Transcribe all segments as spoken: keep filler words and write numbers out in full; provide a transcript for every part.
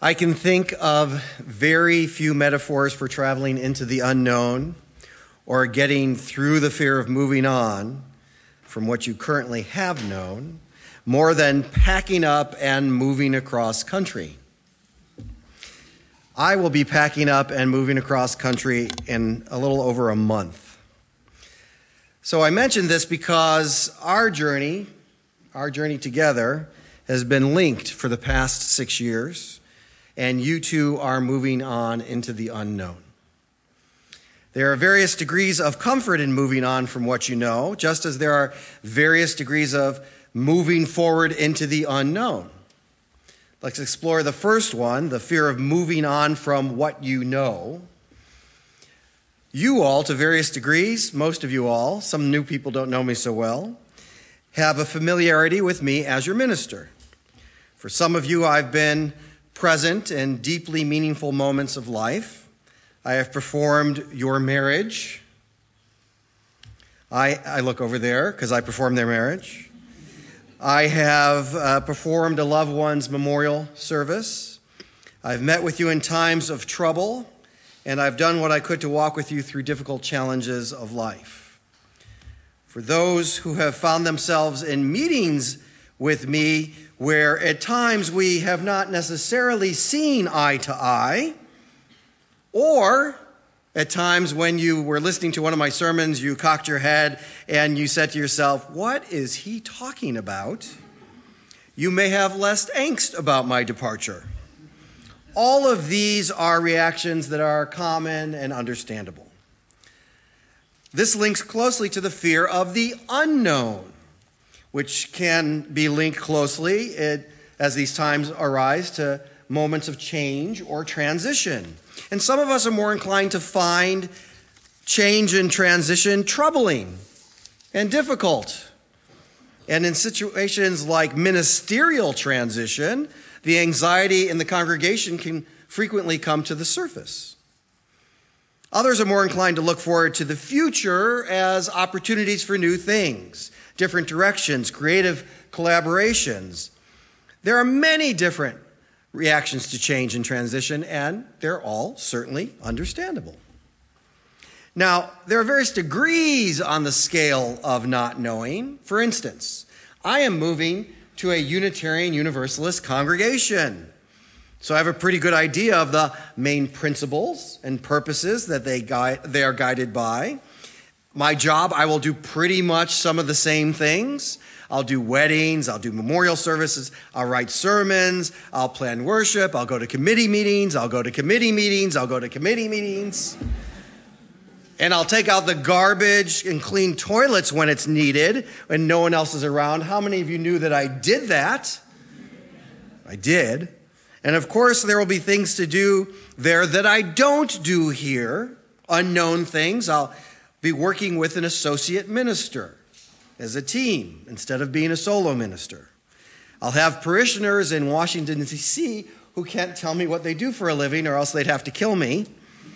I can think of very few metaphors for traveling into the unknown or getting through the fear of moving on from what you currently have known, more than packing up and moving across country. I will be packing up and moving across country in a little over a month. So I mention this because our journey, our journey together, has been linked for the past six years, and you two are moving on into the unknown. There are various degrees of comfort in moving on from what you know, just as there are various degrees of moving forward into the unknown. Let's explore the first one, the fear of moving on from what you know. You all, to various degrees, most of you all, some new people don't know me so well, have a familiarity with me as your minister. For some of you, I've been present in deeply meaningful moments of life. I have performed your marriage. I, I look over there because I performed their marriage. I have uh, performed a loved one's memorial service. I've met with you in times of trouble, and I've done what I could to walk with you through difficult challenges of life. For those who have found themselves in meetings with me where at times we have not necessarily seen eye to eye, or at times when you were listening to one of my sermons, you cocked your head and you said to yourself, "What is he talking about?" You may have less angst about my departure. All of these are reactions that are common and understandable. This links closely to the fear of the unknown, which can be linked closely it, as these times arise to moments of change or transition. And some of us are more inclined to find change and transition troubling and difficult. And in situations like ministerial transition, the anxiety in the congregation can frequently come to the surface. Others are more inclined to look forward to the future as opportunities for new things, different directions, creative collaborations. There are many different reactions to change and transition, and they're all certainly understandable. Now, there are various degrees on the scale of not knowing. For instance, I am moving to a Unitarian Universalist congregation, so I have a pretty good idea of the main principles and purposes that they guide, they are guided by. My job, I will do pretty much some of the same things. I'll do weddings, I'll do memorial services, I'll write sermons, I'll plan worship, I'll go to committee meetings, I'll go to committee meetings, I'll go to committee meetings. And I'll take out the garbage and clean toilets when it's needed, when no one else is around. How many of you knew that I did that? I did. And of course, there will be things to do there that I don't do here, unknown things. I'll be working with an associate minister as a team instead of being a solo minister. I'll have parishioners in Washington, D C who can't tell me what they do for a living or else they'd have to kill me.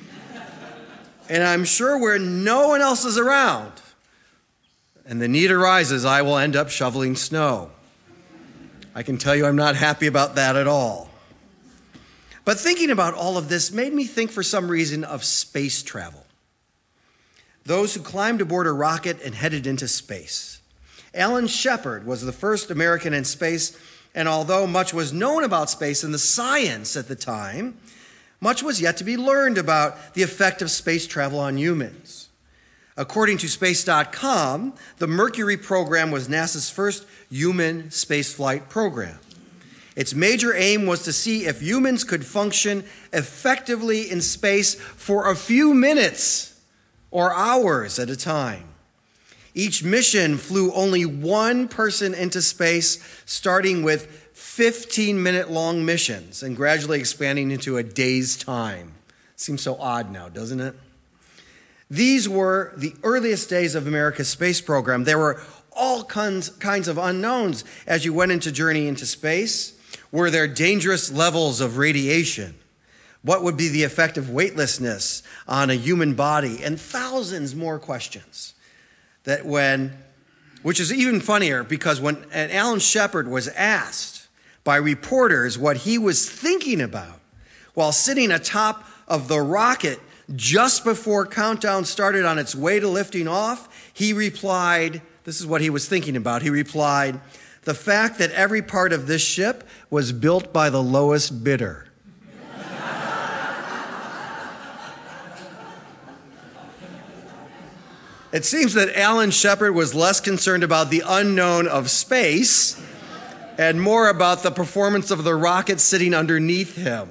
And I'm sure where no one else is around and the need arises, I will end up shoveling snow. I can tell you I'm not happy about that at all. But thinking about all of this made me think for some reason of space travel. Those who climbed aboard a rocket and headed into space. Alan Shepard was the first American in space, and although much was known about space and the science at the time, much was yet to be learned about the effect of space travel on humans. According to space dot com, the Mercury program was NASA's first human spaceflight program. Its major aim was to see if humans could function effectively in space for a few minutes or hours at a time. Each mission flew only one person into space, starting with fifteen-minute long missions and gradually expanding into a day's time. Seems so odd now, doesn't it? These were the earliest days of America's space program. There were all kinds, kinds of unknowns as you went into journey into space. Were there dangerous levels of radiation? What would be the effect of weightlessness on a human body? And thousands more questions. That when, which is even funnier because when Alan Shepard was asked by reporters what he was thinking about while sitting atop of the rocket just before countdown started on its way to lifting off, he replied, this is what he was thinking about. He replied, "The fact that every part of this ship was built by the lowest bidder." It seems that Alan Shepard was less concerned about the unknown of space and more about the performance of the rocket sitting underneath him.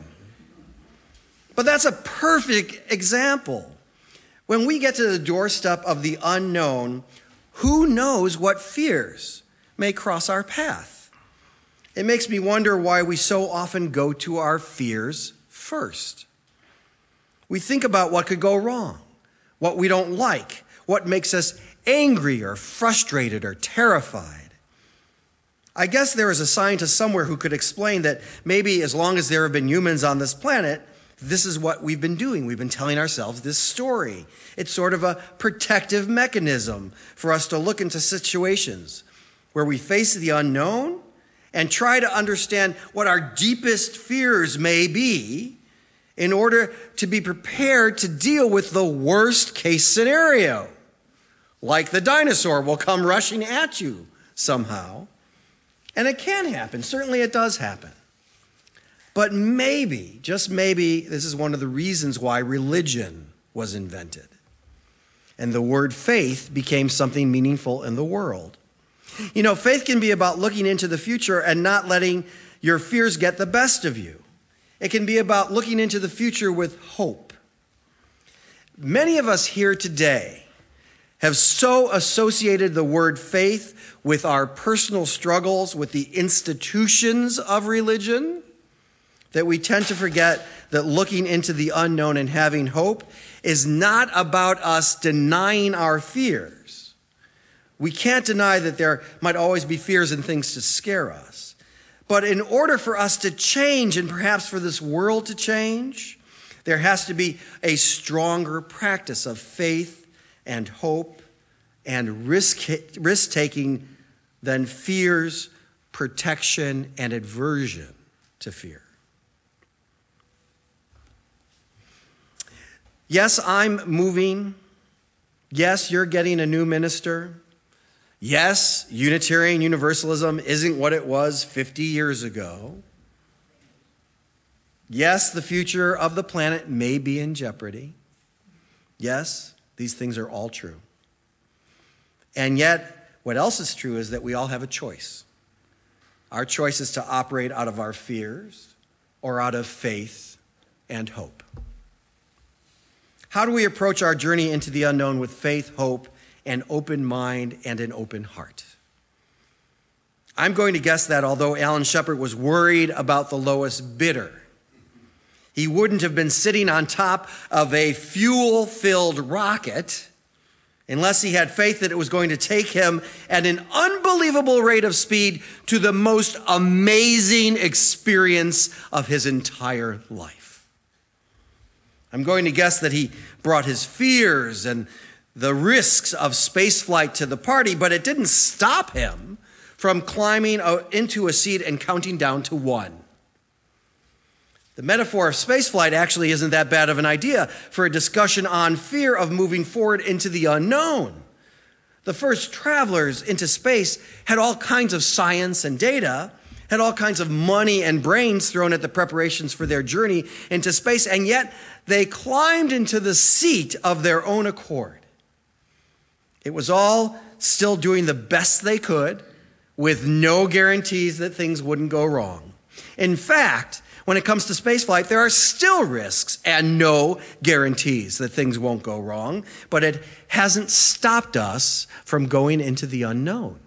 But that's a perfect example. When we get to the doorstep of the unknown, who knows what fears may cross our path? It makes me wonder why we so often go to our fears first. We think about what could go wrong, what we don't like, what makes us angry or frustrated or terrified. I guess there is a scientist somewhere who could explain that maybe as long as there have been humans on this planet, this is what we've been doing. We've been telling ourselves this story. It's sort of a protective mechanism for us to look into situations where we face the unknown and try to understand what our deepest fears may be in order to be prepared to deal with the worst case scenario. Like the dinosaur will come rushing at you somehow. And it can happen. Certainly it does happen. But maybe, just maybe, this is one of the reasons why religion was invented. And the word faith became something meaningful in the world. You know, faith can be about looking into the future and not letting your fears get the best of you. It can be about looking into the future with hope. Many of us here today have so associated the word faith with our personal struggles with the institutions of religion that we tend to forget that looking into the unknown and having hope is not about us denying our fears. We can't deny that there might always be fears and things to scare us. But in order for us to change, and perhaps for this world to change, there has to be a stronger practice of faith and hope and risk, risk-taking than fears, protection, and aversion to fear. Yes, I'm moving. Yes, you're getting a new minister. Yes, Unitarian Universalism isn't what it was fifty years ago. Yes, the future of the planet may be in jeopardy. Yes, these things are all true. And yet, what else is true is that we all have a choice. Our choice is to operate out of our fears or out of faith and hope. How do we approach our journey into the unknown with faith, hope, an open mind, and an open heart? I'm going to guess that although Alan Shepard was worried about the lowest bidder, he wouldn't have been sitting on top of a fuel-filled rocket unless he had faith that it was going to take him at an unbelievable rate of speed to the most amazing experience of his entire life. I'm going to guess that he brought his fears and the risks of spaceflight to the party, but it didn't stop him from climbing into a seat and counting down to one. The metaphor of spaceflight actually isn't that bad of an idea for a discussion on fear of moving forward into the unknown. The first travelers into space had all kinds of science and data, had all kinds of money and brains thrown at the preparations for their journey into space, and yet they climbed into the seat of their own accord. It was all still doing the best they could with no guarantees that things wouldn't go wrong. In fact, when it comes to spaceflight, there are still risks and no guarantees that things won't go wrong, but it hasn't stopped us from going into the unknown.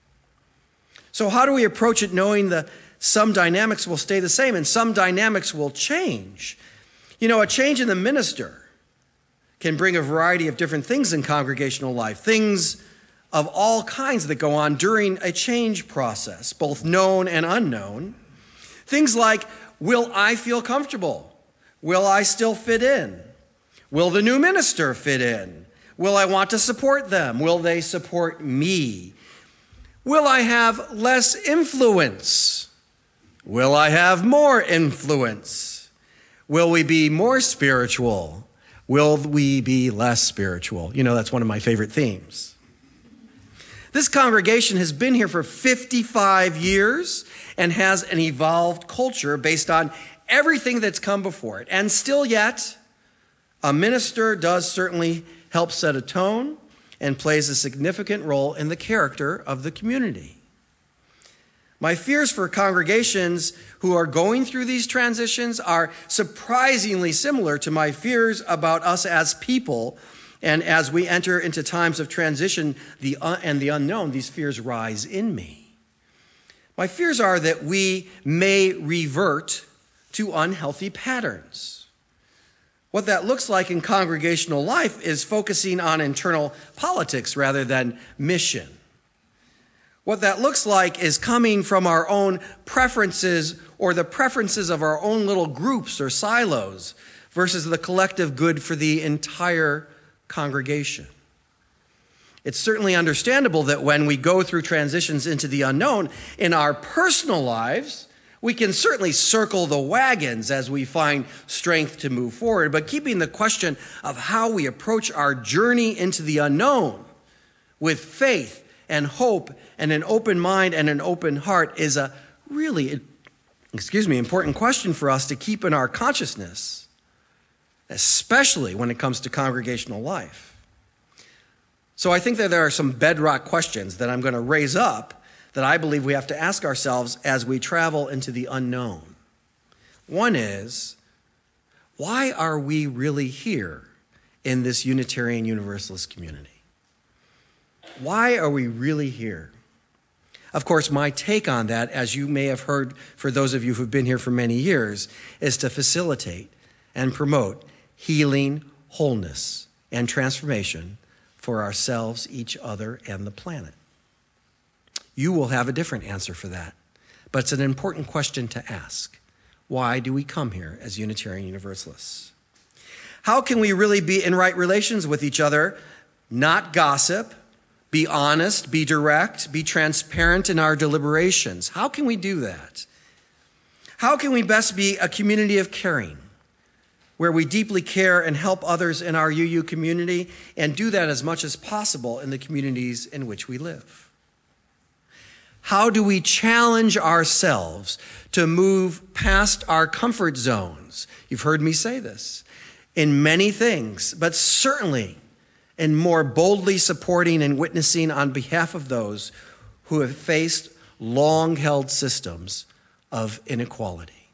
So how do we approach it knowing that some dynamics will stay the same and some dynamics will change? You know, a change in the minister can bring a variety of different things in congregational life, things of all kinds that go on during a change process, both known and unknown. Things like, will I feel comfortable? Will I still fit in? Will the new minister fit in? Will I want to support them? Will they support me? Will I have less influence? Will I have more influence? Will we be more spiritual? Will we be less spiritual? You know, that's one of my favorite themes. This congregation has been here for fifty-five years and has an evolved culture based on everything that's come before it. And still yet, a minister does certainly help set a tone and plays a significant role in the character of the community. My fears for congregations who are going through these transitions are surprisingly similar to my fears about us as people. And as we enter into times of transition the uh, and the unknown, these fears rise in me. My fears are that we may revert to unhealthy patterns. What that looks like in congregational life is focusing on internal politics rather than mission. What that looks like is coming from our own preferences or the preferences of our own little groups or silos versus the collective good for the entire congregation. It's certainly understandable that when we go through transitions into the unknown in our personal lives, we can certainly circle the wagons as we find strength to move forward, but keeping the question of how we approach our journey into the unknown with faith and hope and an open mind and an open heart is a really, excuse me, important question for us to keep in our consciousness, especially when it comes to congregational life. So I think that there are some bedrock questions that I'm going to raise up that I believe we have to ask ourselves as we travel into the unknown. One is, why are we really here in this Unitarian Universalist community? Why are we really here? Of course, my take on that, as you may have heard for those of you who've been here for many years, is to facilitate and promote healing, wholeness, and transformation for ourselves, each other, and the planet. You will have a different answer for that, but it's an important question to ask. Why do we come here as Unitarian Universalists? How can we really be in right relations with each other, not gossip, be honest, be direct, be transparent in our deliberations? How can we do that? How can we best be a community of caring, where we deeply care and help others in our U U community and do that as much as possible in the communities in which we live? How do we challenge ourselves to move past our comfort zones? You've heard me say this in many things, but certainly in more boldly supporting and witnessing on behalf of those who have faced long-held systems of inequality.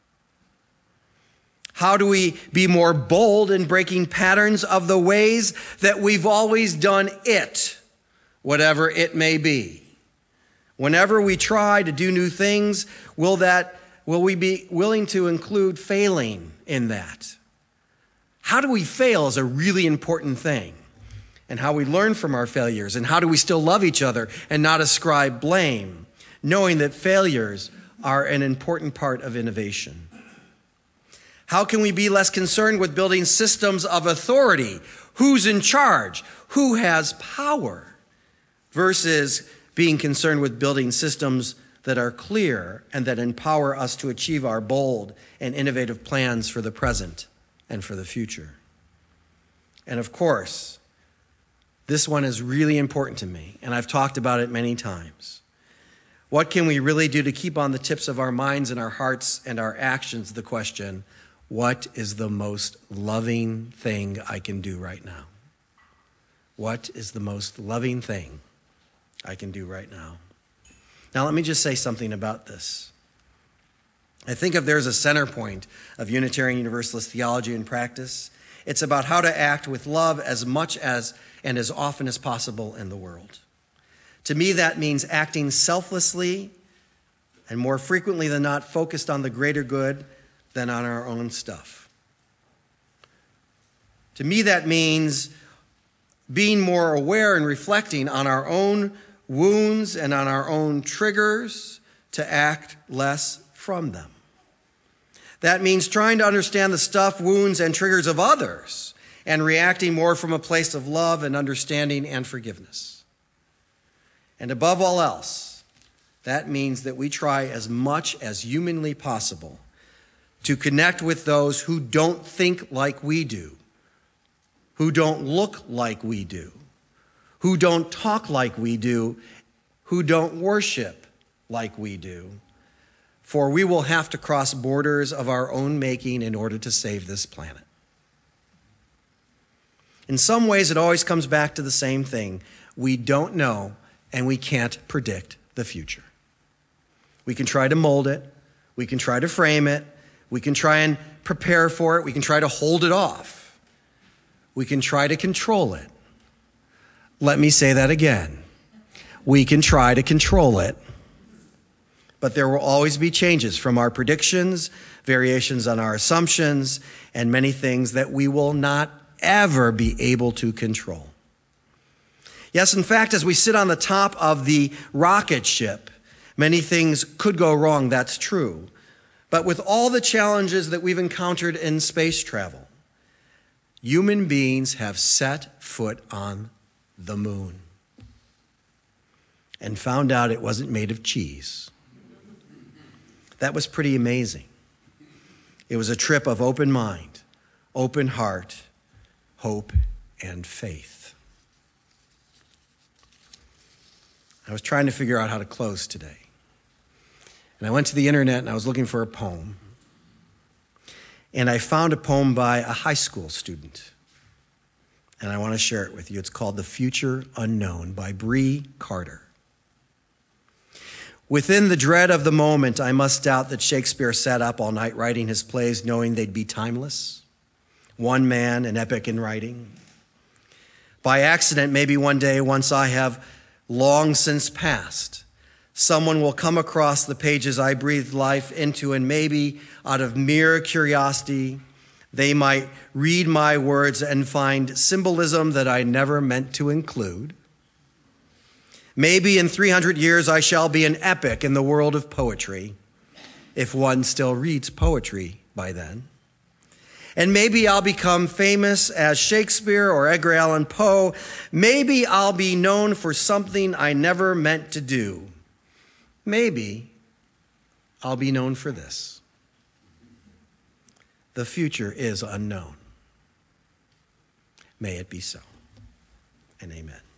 How do we be more bold in breaking patterns of the ways that we've always done it, whatever it may be? Whenever we try to do new things, will that will we be willing to include failing in that? How do we fail is a really important thing, and how we learn from our failures, and how do we still love each other and not ascribe blame, knowing that failures are an important part of innovation. How can we be less concerned with building systems of authority? Who's in charge? Who has power? Versus being concerned with building systems that are clear and that empower us to achieve our bold and innovative plans for the present and for the future. And of course, this one is really important to me, and I've talked about it many times. What can we really do to keep on the tips of our minds and our hearts and our actions the question, what is the most loving thing I can do right now? What is the most loving thing I can do right now? Now, let me just say something about this. I think if there's a center point of Unitarian Universalist theology and practice, it's about how to act with love as much as and as often as possible in the world. To me, that means acting selflessly and more frequently than not focused on the greater good than on our own stuff. To me, that means being more aware and reflecting on our own wounds and on our own triggers to act less from them. That means trying to understand the stuff, wounds, and triggers of others and reacting more from a place of love and understanding and forgiveness. And above all else, that means that we try as much as humanly possible to connect with those who don't think like we do, who don't look like we do, who don't talk like we do, who don't worship like we do. For we will have to cross borders of our own making in order to save this planet. In some ways, it always comes back to the same thing. We don't know, and we can't predict the future. We can try to mold it. We can try to frame it. We can try and prepare for it. We can try to hold it off. We can try to control it. Let me say that again. We can try to control it. But there will always be changes from our predictions, variations on our assumptions, and many things that we will not ever be able to control. Yes, in fact, as we sit on the top of the rocket ship, many things could go wrong, that's true. But with all the challenges that we've encountered in space travel, human beings have set foot on the moon and found out it wasn't made of cheese. That was pretty amazing. It was a trip of open mind, open heart, hope, and faith. I was trying to figure out how to close today. And I went to the internet and I was looking for a poem. And I found a poem by a high school student. And I want to share it with you. It's called The Future Unknown by Bree Carter. Within the dread of the moment, I must doubt that Shakespeare sat up all night writing his plays knowing they'd be timeless. One man, an epic in writing. By accident, maybe one day, once I have long since passed, someone will come across the pages I breathed life into, and maybe out of mere curiosity, they might read my words and find symbolism that I never meant to include. Maybe in three hundred years I shall be an epic in the world of poetry, if one still reads poetry by then. And maybe I'll become famous as Shakespeare or Edgar Allan Poe. Maybe I'll be known for something I never meant to do. Maybe I'll be known for this. The future is unknown. May it be so, and amen.